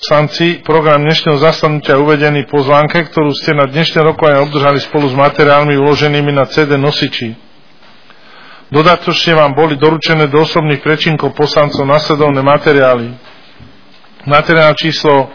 Poslanci, program dnešného zasadnutia uvedený po pozvánke, ktorú ste na dnešné rokovanie obdržali spolu s materiálmi uloženými na CD nosiči. Dodatočne vám boli doručené do osobných prečinkov poslancov nasledovné materiály. Materiál číslo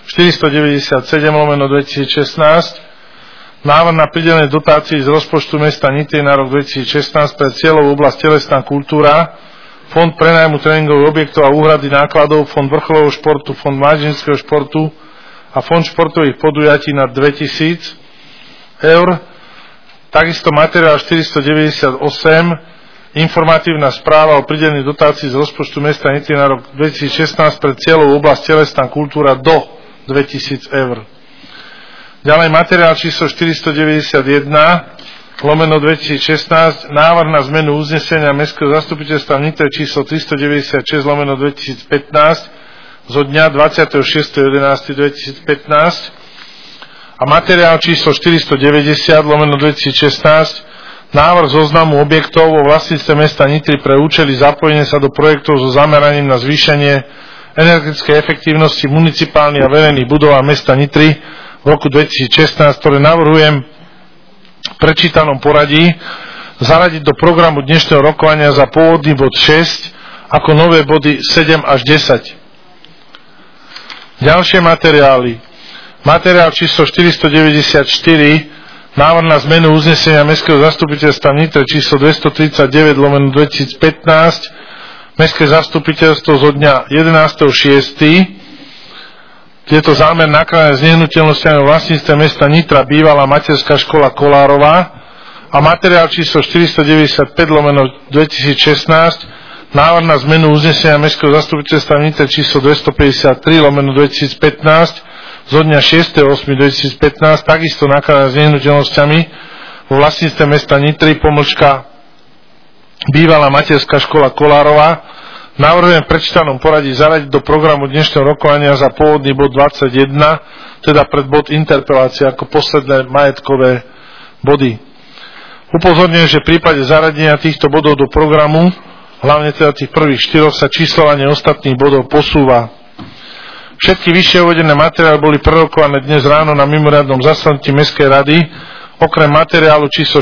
497/2016, návrh na pridelenie dotácií z rozpočtu mesta Nitry na rok 2016 pre cieľovú oblasť telesná kultúra, Fond prenajmu tréningových objektov a úhrady nákladov, Fond vrcholového športu, Fond mládežníckeho športu a Fond športových podujatí na 2000 eur. Takisto materiál 498, informatívna správa o pridelení dotácií z rozpočtu mesta Nitry na rok 2016 pre cieľovú oblasť telesná kultúra do 2000 eur. Ďalej materiál číslo 491/2016, návrh na zmenu uznesenia Mestského zastupiteľstva v Nitre číslo 396/2015 zo dňa 26.11.2015 a materiál číslo 490/2016, návrh zoznamu objektov vo vlastníctve mesta Nitry pre účely zapojenia sa do projektov so zameraním na zvýšenie energetickej efektívnosti municipálnych a verejných budov a mesta Nitry v roku 2016, ktoré navrhujem v prečítanom poradí zaradiť do programu dnešného rokovania za pôvodný bod 6 ako nové body 7 až 10. Ďalšie materiály. Materiál číslo 494, návrh na zmenu uznesenia Mestského zastupiteľstva v Nitre číslo 239/2015, Mestské zastupiteľstvo zo dňa 11.6. Je to zámer nakladania s nehnuteľnosťami v vlastníctve mesta Nitra, bývalá materská škola Kolárová, a materiál číslo 495/2016, návrh na zmenu uznesenia Mestského zastupiteľstva v Nitre číslo 253/2015 zo dňa 6.8.2015, takisto nakladania s nehnuteľnosťami vo vlastníctve mesta Nitry, bývalá materská škola Kolárová. Navrhujem v prečítanom poradí zaradiť do programu dnešného rokovania za pôvodný bod 21, teda pred bod interpelácie ako posledné majetkové body. Upozorňujem, že v prípade zaradenia týchto bodov do programu, hlavne teda tých prvých 4, sa číslovanie ostatných bodov posúva. Všetky vyššie uvedené materiály boli prerokované dnes ráno na mimoriadnom zasadnutí Mestskej rady, okrem materiálu číslo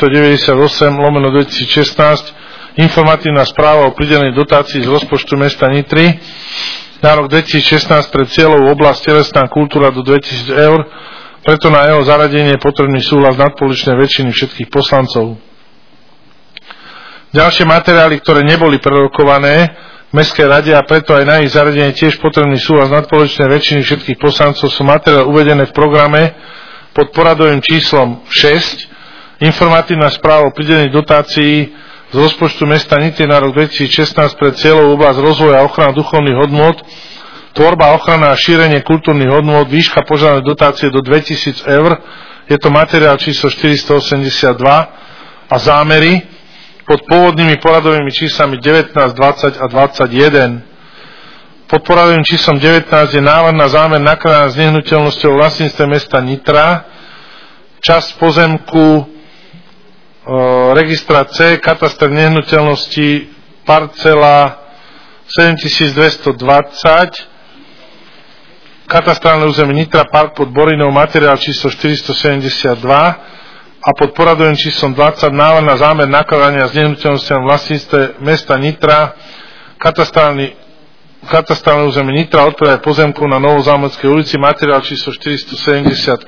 498/2016, informatívna správa o pridelení dotácií z rozpočtu mesta Nitry na rok 2016 pre cieľovú oblasť telesná kultúra do 2000 eur, preto na jeho zaradenie je potrebný súhlas nadpolovičnej väčšiny všetkých poslancov. Ďalšie materiály, ktoré neboli prerokované v Mestskej rade a preto aj na ich zaradenie tiež potrebný súhlas nadpolovičnej väčšiny všetkých poslancov, sú materiály uvedené v programe pod poradovým číslom 6, informatívna správa o pridelení dotácií z rozpočtu mesta Nitry na rok 2016 pre cieľovú oblasť rozvoja a ochrana duchovných hodnôt, tvorba, ochrana a šírenie kultúrnych hodnôt, výška požadovanej dotácie do 2000 eur. Je to materiál číslo 482 a zámery pod pôvodnými poradovými číslami 19, 20 a 21. Pod poradovým číslom 19 je návrh na zámer nakladania s nehnuteľnosťou v vlastníctve mesta Nitra, časť pozemku registra C, kataster nehnuteľnosti, parcela 7220, katastrálne územie Nitra, park pod Borinou, materiál číslo 472 a pod poradovým číslom 20 návrh na zámer nakladania s nehnuteľnosťami v vlastníctve mesta Nitra, katastrálne územie Nitra, odpredaj pozemku na Novozámodskej ulici, materiál číslo 478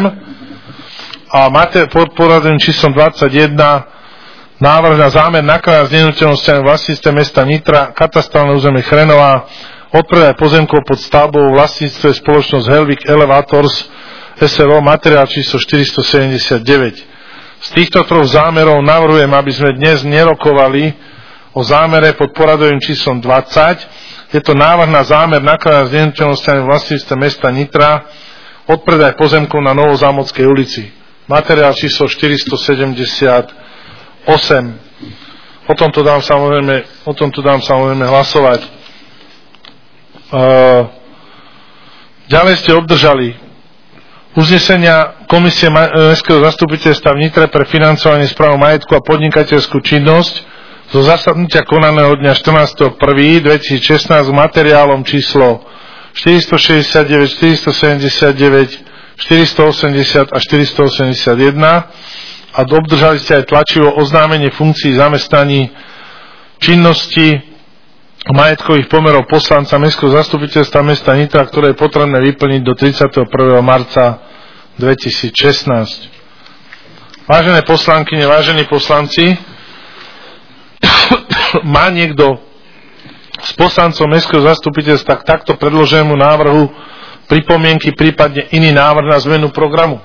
a pod poradovým číslom 21 návrh na zámer nakladania s nehnuteľnosťami v vlastníctve mesta Nitra, katastrálne územie Chrenová, odpredaj pozemkov pod stavbou v vlastníctve spoločnosť Helvik Elevators SRO, materiál číslo 479. Z týchto troch zámerov navrhujem, aby sme dnes nerokovali o zámere pod poradovým číslom 20. Je to návrh na zámer nakladania s nehnuteľnosťami v vlastníctve mesta Nitra, odpredaj pozemkov na Novozámodskej ulici, materiál číslo 478. O tomto dám samozrejme hlasovať. Ďalej ste obdržali uznesenia Komisie Mestského zastupiteľstva v Nitre pre financovanie správ majetku a podnikateľskú činnosť zo zasadnutia konaného dňa 14.1.2016 s materiálom číslo 469, 479, 480 a 481 a obdržali ste aj tlačivo oznámenie funkcií zamestnaní činnosti majetkových pomerov poslanca Mestského zastupiteľstva mesta Nitra, ktoré je potrebné vyplniť do 31. marca 2016. Vážené poslankyne, vážení poslanci, má niekto z poslancov Mestského zastupiteľstva k takto predloženému návrhu pripomienky, prípadne iný návrh na zmenu programu?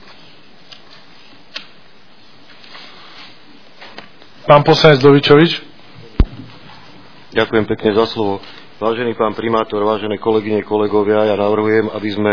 Pán poslanec Dovičovič. Ďakujem pekne za slovo. Vážený pán primátor, vážené kolegyne, kolegovia, ja navrhujem, aby sme,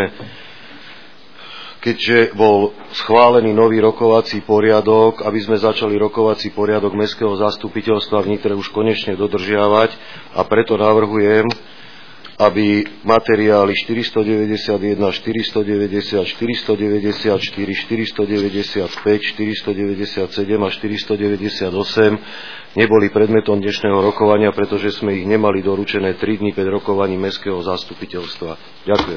keďže bol schválený nový rokovací poriadok, aby sme začali rokovací poriadok Mestského zastupiteľstva v Nitre už konečne dodržiavať, a preto navrhujem, aby materiály 491, 490, 494, 495, 497 a 498 neboli predmetom dnešného rokovania, pretože sme ich nemali doručené 3 dni pred rokovaním Mestského zastupiteľstva. Ďakujem.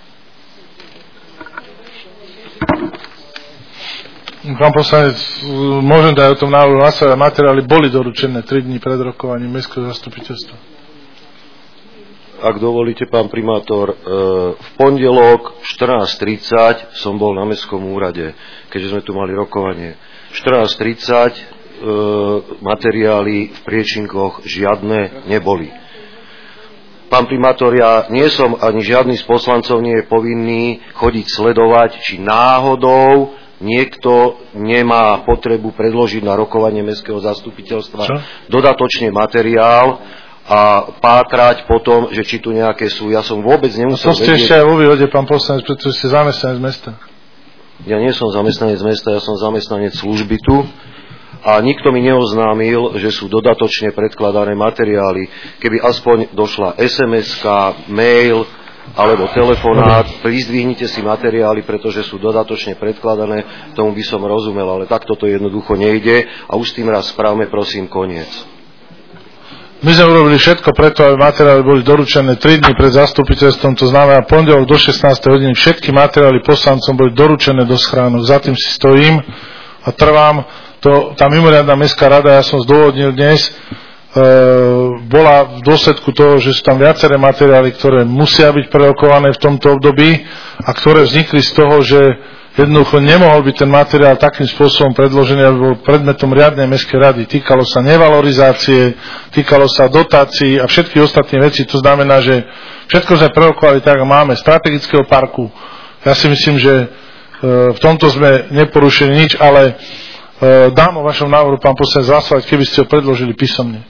Pán poslanec, môžem dať o tom návrhu hlasovať, materiály boli doručené 3 dni pred rokovaním Mestského zastupiteľstva. Ak dovolíte, pán primátor, v pondelok 14:30 som bol na Mestskom úrade, keďže sme tu mali rokovanie. 14:30 materiály v priečinkoch žiadne neboli. Pán primátor, ja nie som, ani žiadny z poslancov nie je povinný chodiť sledovať, či náhodou niekto nemá potrebu predložiť na rokovanie Mestského zastupiteľstva dodatočne materiál a pátrať potom, že či tu nejaké sú. Ja som vôbec nemusel vedieť. To ste ešte aj vo výhode, pán poslanec, pretože ste zamestnanec mesta. Ja nie som zamestnanec mesta, ja som zamestnanec služby tu a nikto mi neoznámil, že sú dodatočne predkladané materiály. Keby aspoň došla SMS-ka, mail alebo telefonát, prizdvihnite si materiály, pretože sú dodatočne predkladané, tomu by som rozumel, ale takto to jednoducho nejde a už s tým raz správme, prosím, koniec. My sme urobili všetko preto, aby materiály boli doručené 3 dni pred zastupiteľstvom, to znamená pondelok do 16. hodiny. Všetky materiály poslancom boli doručené do schránok. Za tým si stojím a trvám. Tá mimoriadna mestská rada, ja som zdôvodnil dnes, bola v dôsledku toho, že sú tam viaceré materiály, ktoré musia byť prerokované v tomto období a ktoré vznikli z toho, že jednoducho nemohol byť ten materiál takým spôsobom predložený, aby bol predmetom riadnej mestskej rady. Týkalo sa nevalorizácie, týkalo sa dotácií a všetky ostatné veci. To znamená, že všetko sme prerokovali tak, máme strategického parku. Ja si myslím, že v tomto sme neporušili nič, ale dám o vašom návrhu, pán poslanec, hlasovať, keby ste ho predložili písomne.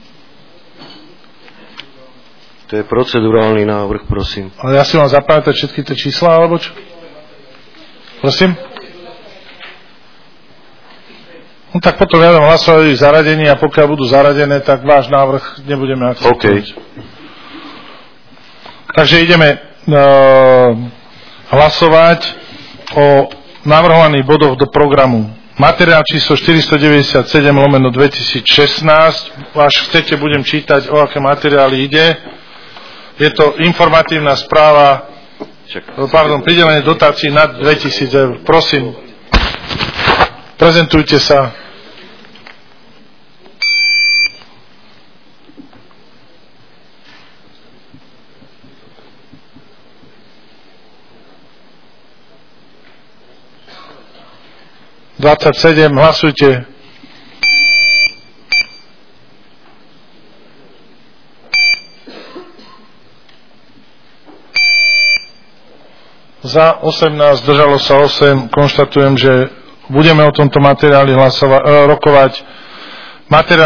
To je procedurálny návrh, prosím. Ale ja si mám zapamätať všetky tie čísla, alebo čo? Prosím? No tak potom ja dám hlasovať ich zaradení a pokiaľ budú zaradené, tak váš návrh nebudeme akceptovať. Okay. Takže ideme hlasovať o navrhovaných bodoch do programu. Materiál číslo 497/2016. Až chcete, budem čítať, o aké materiály ide. Je to informatívna správa, pridelenie dotácií nad 2000 eur. Prosím, prezentujte sa. Hlasujte. Za 18, zdržalo sa 8. Konštatujem, že budeme o tomto materiáli rokovať. Materiál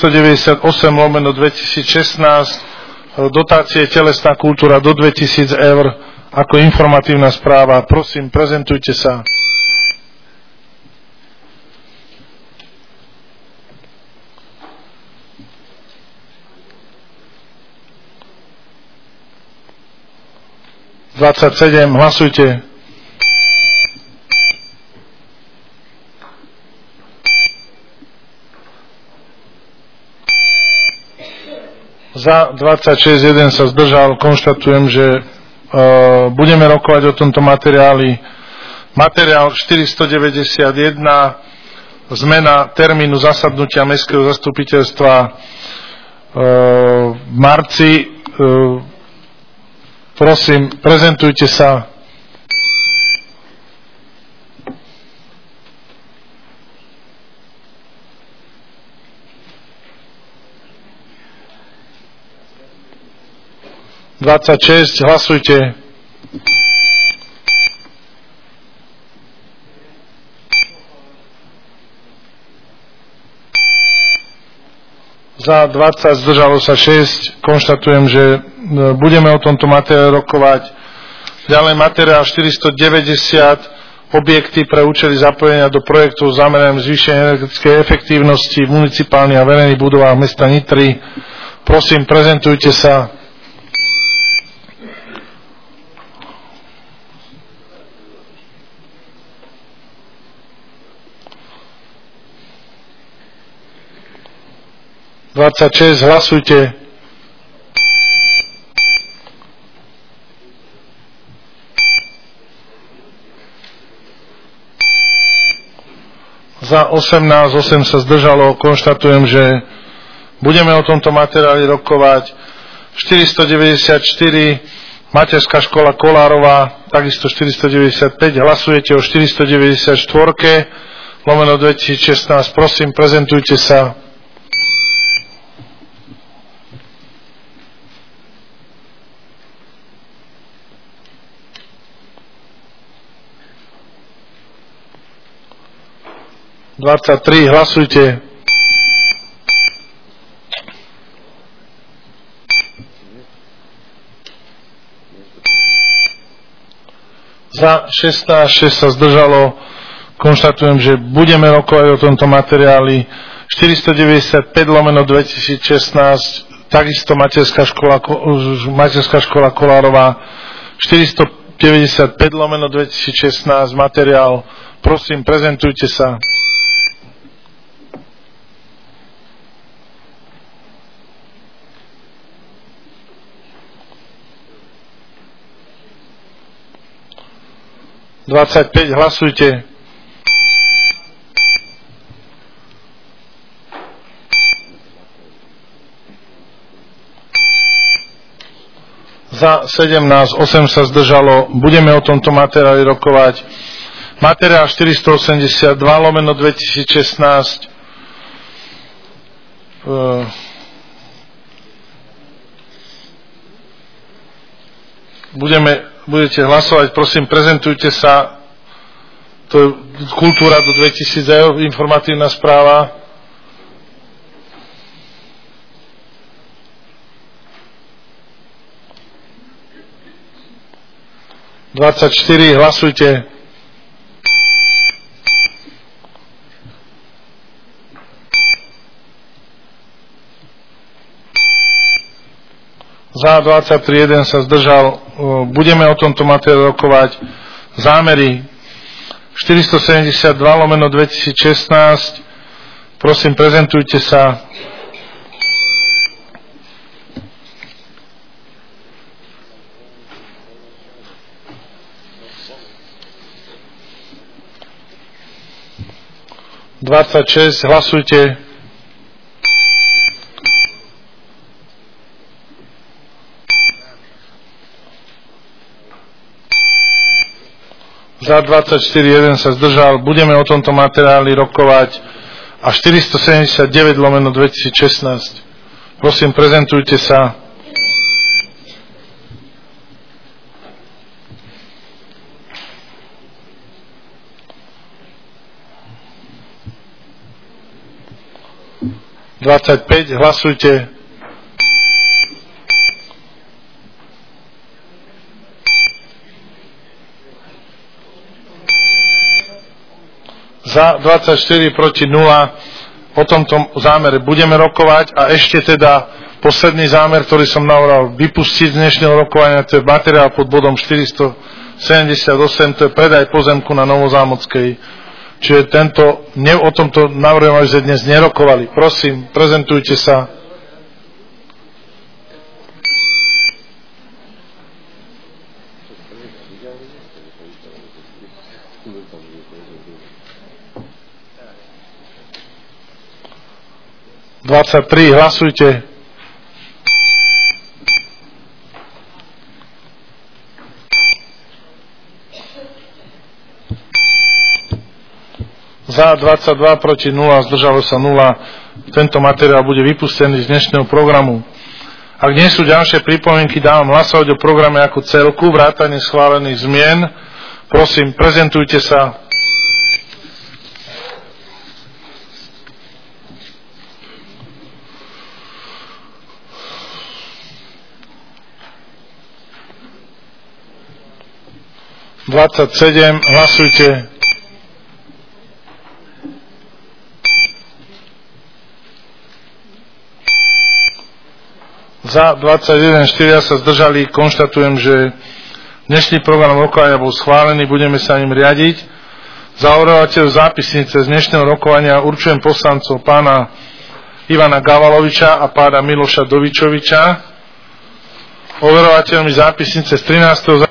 498/2016, dotácie telesná kultúra do 2000 eur ako informatívna správa. Prosím, prezentujte sa. Hlasujte. Za 26, 1 sa zdržal. Konštatujem, že budeme rokovať o tomto materiáli. Materiál 491, zmena termínu zasadnutia Mestského zastupiteľstva v marci. Prosím, prezentujte sa. Hlasujte. Za 20, zdržalo sa 6. Konštatujem, že budeme o tomto materiáli rokovať. Ďalej materiál 490, objekty pre účely zapojenia do projektov zameraných zvýšenia energetickej efektívnosti v municipálnych a verejných budovách mesta Nitry. Prosím, prezentujte sa. Hlasujte. Za 18, 8 sa zdržalo. Konštatujem, že budeme o tomto materiáli rokovať. 494, Materská škola Kolárová, takisto 495. Hlasujete o 494/2016. Prosím, prezentujte sa. Hlasujte. Za 16, 6 sa zdržalo. Konštatujem, že budeme rokovať o tomto materiáli. 495/2016, takisto Materská škola Kolárová. 495/2016, materiál. Prosím, prezentujte sa. Hlasujte. Za 17, 8 sa zdržalo. Budeme o tomto materiáli rokovať. Materiál 482/2016. Budete hlasovať, prosím, prezentujte sa. To je kultúra do 2000 eur, informatívna správa. Hlasujte. Za 23, 1 sa zdržal. Budeme o tomto materiáli rokovať. Zámery 472/2016. Prosím, prezentujte sa. Hlasujte. Za 24, 1 sa zdržal. Budeme o tomto materiáli rokovať. A 479/2016. Prosím, prezentujte sa. Hlasujte. Za 24, proti 0. O tomto zámere budeme rokovať a ešte teda posledný zámer, ktorý som navrhol vypustiť z dnešného rokovania, to je materiál pod bodom 478, to je predaj pozemku na Novozámockej. Čiže o tomto navrhujem, aby sme dnes nerokovali. Prosím, prezentujte sa. 23, hlasujte. Za 22, proti 0, zdržalo sa 0. Tento materiál bude vypustený z dnešného programu. Ak nie sú ďalšie pripomienky, dávam hlasovať o programe ako celku, vrátane schválených zmien. Prosím, prezentujte sa. Hlasujte. Za 21, 4 sa zdržali. Konštatujem, že dnešný program rokovania bol schválený, budeme sa ním riadiť. Za overovateľov zápisnice z dnešného rokovania určujem poslancov pána Ivana Gavaloviča a pána Miloša Dovičoviča. Overovateľmi zápisnice z 13.